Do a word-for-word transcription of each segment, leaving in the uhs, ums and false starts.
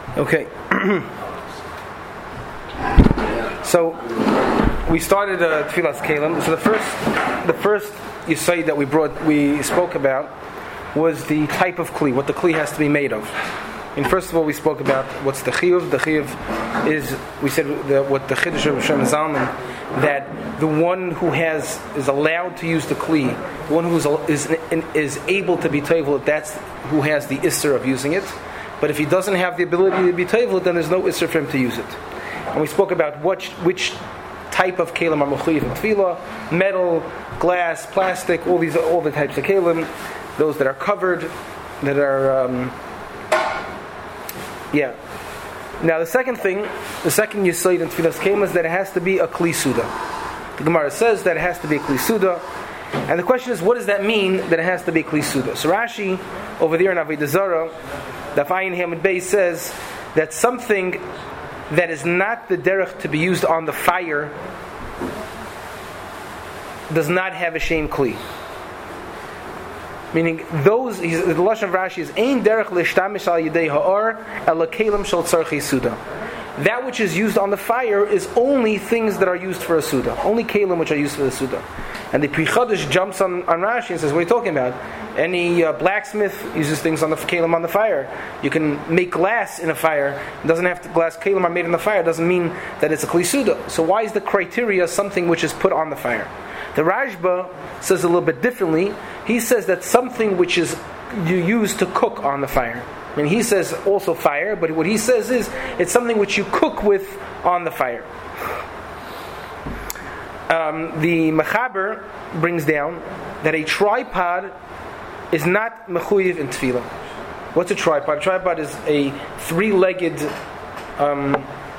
Okay. So we started uh, Tfilas Kalim. So the first, the first Yisayid that we brought, we spoke about, was the type of kli, what the kli has to be made of. And first of all, we spoke about what's the chiyuv. The chiyuv is, we said the, what the chiddush of Shem Zalman, that the one who has is allowed to use the kli, the one who is is, is able to be toivel, that's who has the isser of using it. But if he doesn't have the ability to be toivel, then there's no isser for him to use it. And we spoke about what, which type of kalim are mechuyev in tefillah: metal, glass, plastic, all these, all the types of kalim. Those that are covered, that are, um, yeah. Now the second thing, the second yesod in tefillas kalim is that it has to be a kli suda. The Gemara says that it has to be a kli suda, and the question is, what does that mean that it has to be a kli suda? So Rashi over there in Avodah Zarah, Daf Ayin Hamid Beis says that something that is not the derech to be used on the fire does not have a shem kli. Meaning, those, the lashon of Rashi is ein derech lishtamish al yedei ha'or ela kelim shel tzarchei suda. That which is used on the fire is only things that are used for a suda, only kelim which are used for the suda. And the Pri Chadash jumps on, on Rashi and says, what are you talking about? Any uh, blacksmith uses things on the kelim on the fire. You can make glass in a fire. It doesn't have to, glass kelim are made in the fire. It doesn't mean that it's a kli suda. So why is the criteria something which is put on the fire? The Rashba says a little bit differently. He says that something which is you use to cook on the fire. I mean, he says also fire, but what he says is it's something which you cook with on the fire. Um, the Mechaber brings down that a tripod is not mechuyev in tefillah. What's a tripod? A tripod is a three-legged um,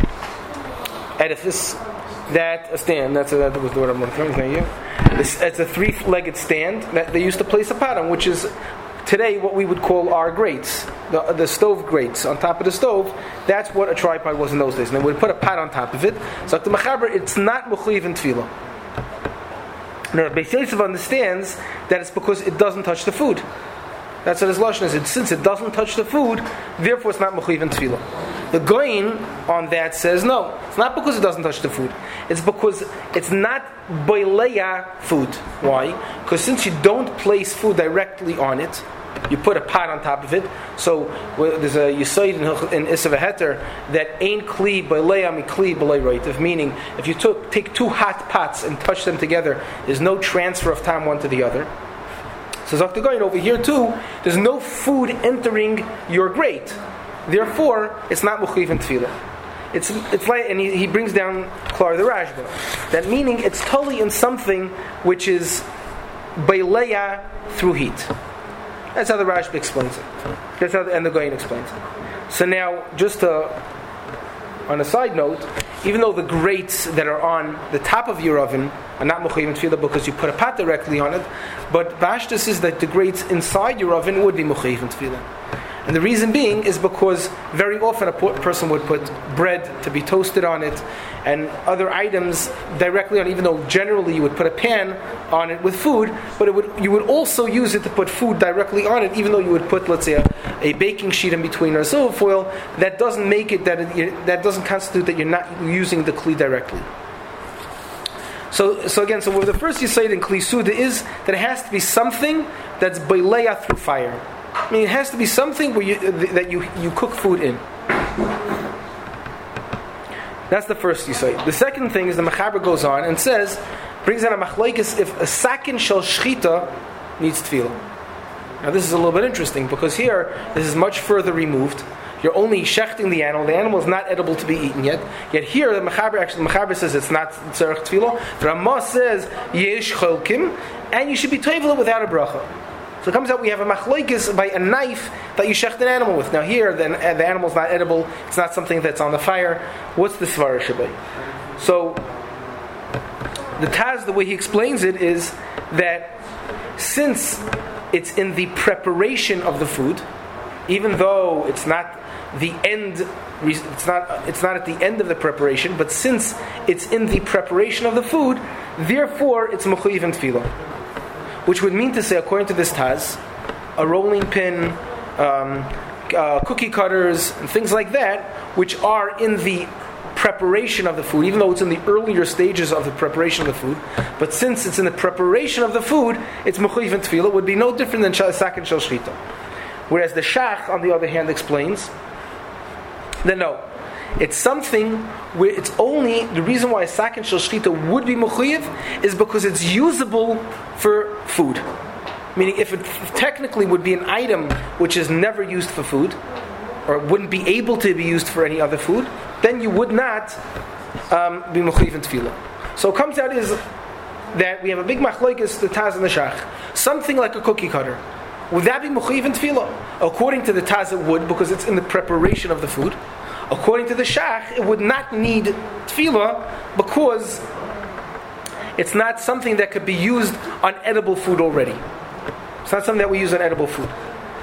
edifice. That a stand. That's a, that was the word I'm looking for. It's, it's a three-legged stand that they used to place a pot on, which is today what we would call our grates, the, the stove grates on top of the stove. That's what a tripod was in those days, and they would put a pot on top of it. So the Mechaber, it's not mechuyev in tefillah. Now, Beis Yosef understands that it's because it doesn't touch the food. That's what his lashon is. It, since it doesn't touch the food, therefore it's not mechuyev in tefillah. The Goyin on that says no. It's not because it doesn't touch the food. It's because it's not boileya food. Why? Because since you don't place food directly on it, you put a pot on top of it. So well, there's a yesod in Isav Heter that ain't kli boileya mi kli bolei roitiv. Meaning, if you took take two hot pots and touch them together, there's no transfer of time one to the other. So Zakta Goyin over here too, there's no food entering your grate. Therefore, it's not mechuyev in tefillah. It's it's like, and he, he brings down Klar the Rashba. That meaning it's totally in something which is beileya through heat. That's how the Rashba explains it. That's how the, and the Goyin explains it. So now, just to, on a side note, even though the grates that are on the top of your oven are not mechuyev in tefillah because you put a pot directly on it, but Bashta says that the grates inside your oven would be mechuyev in tefillah. And the reason being is because very often a person would put bread to be toasted on it and other items directly on, even though generally you would put a pan on it with food, but it would you would also use it to put food directly on it, even though you would put, let's say, a, a baking sheet in between or silver foil. That doesn't make it that it, that doesn't constitute that you're not using the kli directly. So, so again, so the first you say in kli suda is that it has to be something that's beileya through fire. I mean, it has to be something where you, that you you cook food in. That's the first you say. The second thing is the Mechaber goes on and says, brings out a machlokes if a sakin shel shchita needs tefillah. Now this is a little bit interesting because here this is much further removed. You're only shechting the animal. The animal is not edible to be eaten yet. Yet here the Mechaber actually the Mechaber says it's not tzarech tefillah. The Ramah says yesh cholkim, and you should be toivel without a bracha. So it comes out we have a machlokes by a knife that you shecht an animal with. Now here, the, the animal's not edible. It's not something that's on the fire. What's the svara shabbai? So the Taz, the way he explains it is that since it's in the preparation of the food, even though it's not the end, it's not it's not at the end of the preparation, but since it's in the preparation of the food, therefore it's mechuyev in tefillah. Which would mean to say, according to this Taz, a rolling pin, um, uh, cookie cutters and things like that, which are in the preparation of the food, even though it's in the earlier stages of the preparation of the food. But since it's in the preparation of the food, it's mechuyev in tefillah. It would be no different than sakin shel shchita. Whereas the shach, on the other hand, explains that no, it's something where it's only the reason why a sakin shel shchita would be mechuyev is because it's usable for food. Meaning, if it technically would be an item which is never used for food, or wouldn't be able to be used for any other food, then you would not um, be mechuyev in tefillah. So it comes out is that we have a big machlokes, the Taz and the Shach. Something like a cookie cutter, would that be mechuyev in tefillah? According to the Taz, it would, because it's in the preparation of the food. According to the Shach, it would not need tefillah because it's not something that could be used on edible food already. It's not something that we use on edible food.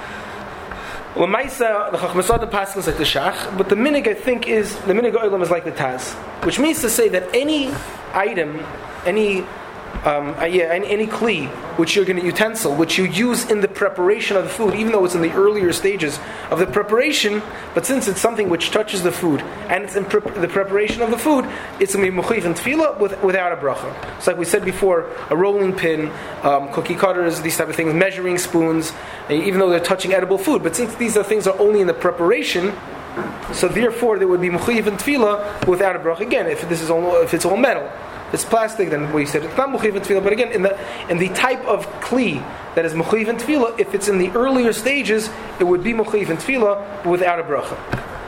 L'maisa, the Chachmas Adam passes like the Shach, but the minig I think is the minig olam is like the Taz, which means to say that any item, any um, uh, yeah, any, any kli which you're going to utensil, which you use in the preparation of the food, even though it's in the earlier stages of the preparation, but since it's something which touches the food and it's in pre- the preparation of the food, it's going to be mechuyev in tefillah with, without a bracha. So like we said before, a rolling pin, um, cookie cutters, these type of things, measuring spoons, even though they're touching edible food, but since these are things are only in the preparation, so therefore they would be mechuyev in tefillah without a bracha. Again, if this is all, if it's all metal. If it's plastic, then we said it's not mechuyev in tefillah. But again, in the in the type of kli that is mechuyev in tefillah, if it's in the earlier stages, it would be mechuyev in tefillah but without a bracha.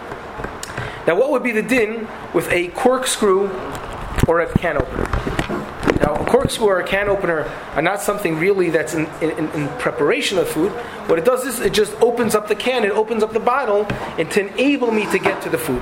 Now, what would be the din with a corkscrew or a can opener? Now, a corkscrew or a can opener are not something really that's in, in, in preparation of food. What it does is it just opens up the can, it opens up the bottle, and to enable me to get to the food.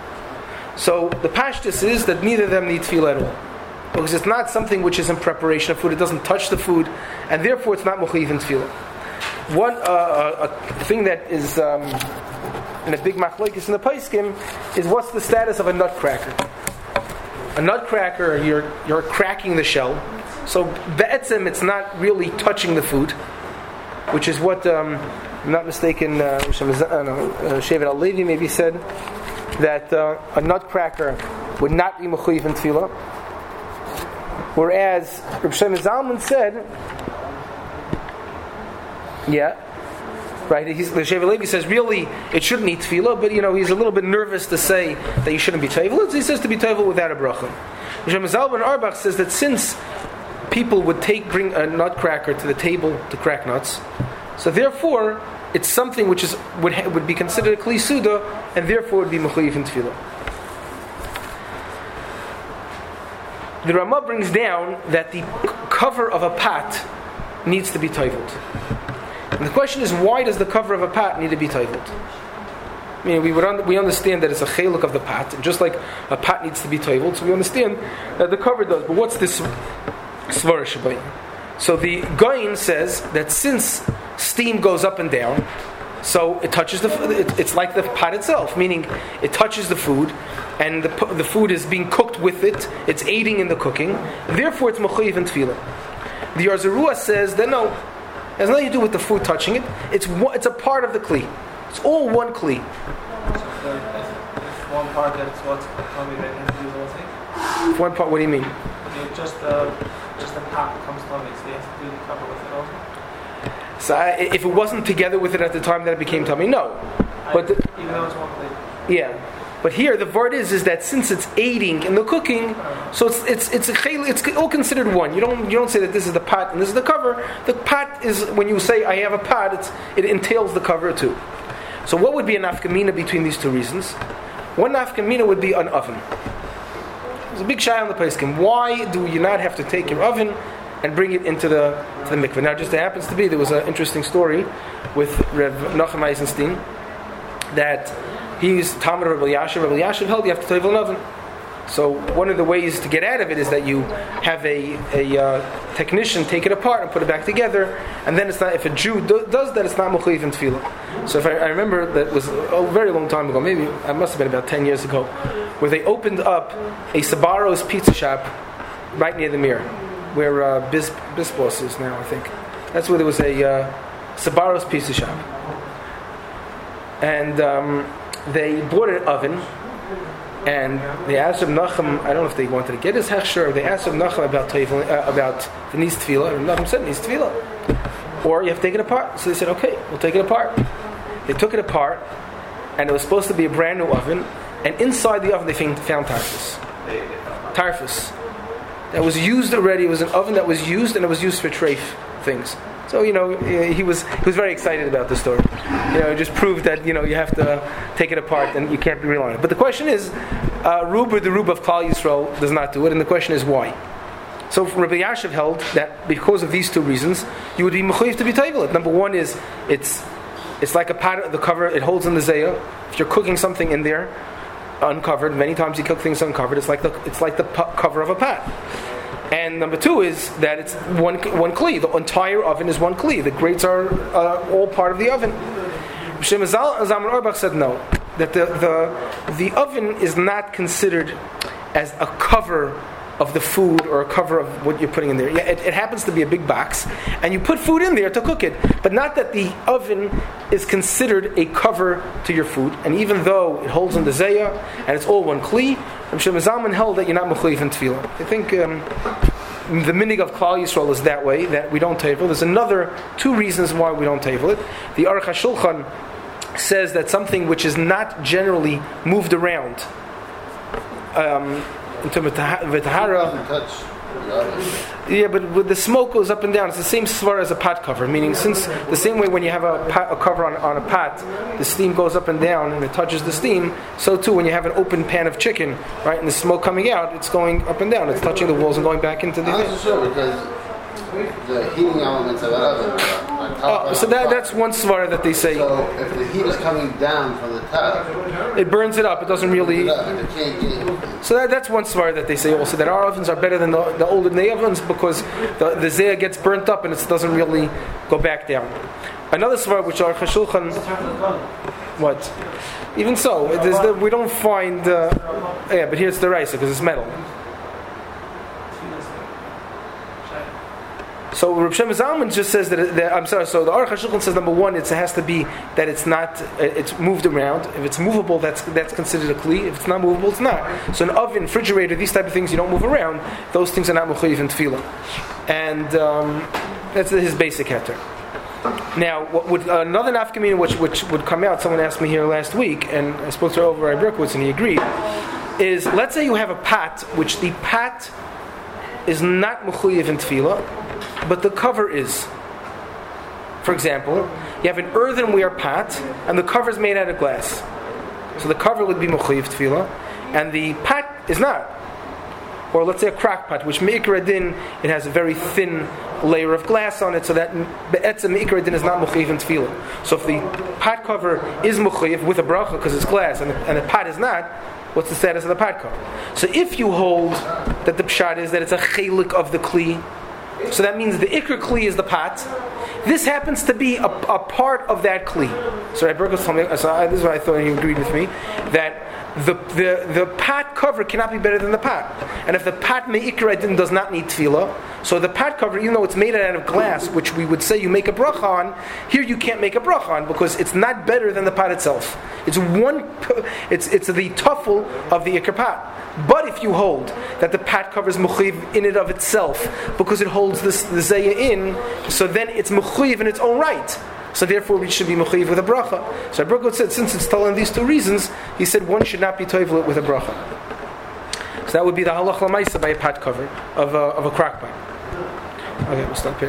So the pashtus is that neither of them need tefillah at all, because it's not something which is in preparation of food. It doesn't touch the food, and therefore it's not mechuyev in tefillah. One uh, a thing that is um, in a big machlokes in the Poskim is what's the status of a nutcracker. A nutcracker, you're you're cracking the shell, so be'etzem it's not really touching the food, which is what um, if I'm not mistaken, uh, Shevet Al-Levi maybe said that uh, a nutcracker would not be mechuyev in tefillah. Whereas Reb Shlomo Zalman said, yeah, right. He's, the Shevet Levi says really it shouldn't need tefillah, but you know he's a little bit nervous to say that you shouldn't be tovel. He says to be tovel without a bracha. Reb Shlomo Zalman Auerbach says that since people would take bring a nutcracker to the table to crack nuts, so therefore it's something which is would ha, would be considered a kli suda, and therefore would be mechuyev in tefillah. The Ramah brings down that the cover of a pot needs to be toveled. And the question is, why does the cover of a pot need to be toveled? I mean, we would un- we understand that it's a cheluk of the pot, and just like a pot needs to be toveled, so we understand that the cover does. But what's this svara shabayim? So the Gaon says that since steam goes up and down, so it touches the. It, it's like the pot itself, meaning it touches the food, and the the food is being cooked with it. It's aiding in the cooking. Therefore, it's mechuyev in tefillah. The Or Zarua says that no, it has nothing to do with the food touching it. It's it's a part of the kli. It's all one kli. So if one part that's what's coming back into the whole thing. One part. What do you mean? Okay, just uh, just the pot comes to me. So you have to do the cover with it also. So I, if it wasn't together with it at the time that it became tummy, no. But the, even though it's one plate. Yeah, but here the word is is that since it's aiding in the cooking, so it's it's it's a, it's all considered one. You don't you don't say that this is the pot and this is the cover. The pot is when you say I have a pot, it's, it entails the cover too. So what would be an nafkamina between these two reasons? One nafkamina would be an oven. There's a big shy on the poskim. Why do you not have to take your oven and bring it into the to the mikveh? Now, just it happens to be there was an interesting story with Reb Nachum Eisenstein that he's Talmud of Rabbi Yashiv. Rabbi Yashiv held you have to tovel an oven. So one of the ways to get out of it is that you have a a uh, technician take it apart and put it back together, and then it's not. If a Jew do, does that, it's not mechuyev in tefillah. So if I, I remember that was a very long time ago, maybe it must have been about ten years ago, where they opened up a Sabaro's pizza shop right near the mirror, where uh, Biz Bisbos is now, I think. That's where there was a uh, Sabaro's pizza shop. and um, they bought an oven, and they asked Reb Nachum, I don't know if they wanted to get his hechsher, or they asked Reb Nachum about tevel, uh, about the nis tefillah, and Reb Nachum said nis tefillah. Or you have to take it apart. So they said, okay, we'll take it apart. They took it apart, and it was supposed to be a brand new oven, and inside the oven they found, found tarfus. Tarfus. That was used already. It was an oven that was used, and it was used for treif things. So, you know, he was he was very excited about the story. You know, it just proved that, you know, you have to take it apart and you can't rely on it. But the question is, uh, Rub or the Rub of Klal Yisrael does not do it, and the question is why. So Rabbi Yashiv held that because of these two reasons, you would be mechuyev to be tevel. Number one is, it's it's like a pot, the cover, it holds in the zayah. If you're cooking something in there, uncovered, many times you cook things uncovered, it's like the it's like the pot, cover of a pot. And number two is that it's one one kli. The entire oven is one kli. The grates are uh, all part of the oven. Shem Zalman Auerbach said no, that the, the the oven is not considered as a cover of the food or a cover of what you're putting in there. Yeah, it, it happens to be a big box, and you put food in there to cook it, but not that the oven is considered a cover to your food. And even though it holds in the zayah and it's all one kli, Shem Zalman held that you're not mechuyev in tefillah. I think um, the minig of Klal Yisrael is that way, that we don't tevel. There's another two reasons why we don't tevel it. The Aruch HaShulchan says that something which is not generally moved around, um, in terms of tahara, yeah, but with the smoke goes up and down. It's the same svar as a pot cover, meaning since the same way when you have a, pot, a cover on, on a pot, the steam goes up and down and it touches the steam, so too when you have an open pan of chicken, right, and the smoke coming out, it's going up and down, it's touching the walls and going back into the I'm not sure, because the heating elements of that oven are like oh, so that, that's one svara that they say. So if the heat is coming down from the top, it burns it up. It doesn't really. It up, and it can't get so that, that's one svara that they say also, that our ovens are better than the, the older day ovens because the, the zayah gets burnt up and it doesn't really go back down. Another svara which are Chashulchan. What? Even so, it is the, we don't find. Uh, yeah, but here's the raisa because it's metal. So Reb Shem Zalman just says that, that I'm sorry. So the Aruch HaShulchan says number one, it's, it has to be that it's not, it's moved around. If it's movable, that's that's considered a kli. If it's not movable, it's not. So an oven, refrigerator, these type of things you don't move around. Those things are not mechuyev in tefillah, and um, that's his basic heter. Now, what would another nafkamina which which would come out? Someone asked me here last week, and I spoke to over at Berkowitz, and he agreed. Is let's say you have a pot, which the pot is not mechuyev in tefillah, but the cover is. For example, you have an earthenware pot, and the cover is made out of glass. So the cover would be mechuyev tefillah, and the pot is not. Or let's say a crack pot, which me'ikar adin, it has a very thin layer of glass on it, so that be'etzem me'ikar adin is not mechuyev in tefillah. So if the pot cover is mechuyev with a bracha because it's glass, and the, and the pot is not, what's the status of the pot cover? So if you hold that the pshat is that it's a chelik of the kli, so that means the ikr kli is the pot. This happens to be a, a part of that kli. So Rabbi Berkowitz told me, so this is what I thought he agreed with me, that the the the pot cover cannot be better than the pot. And if the pot me'ikr adin does not need tefillah, so the pot cover, even though it's made out of glass, which we would say you make a bracha on, here you can't make a bracha on because it's not better than the pot itself. It's one, it's it's the tuffle of the ikr pot. But if you hold that the pot covers mechuyev in it of itself because it holds this the zayah in, so then it's mechuyev in its own right. So therefore we should be mechuyev with a bracha. So Berkowitz said, since it's telling these two reasons, he said one should not be toivel with a bracha. So that would be the halach l'maisa by a pot cover of a, of a crack pot. Okay, we'll stop here.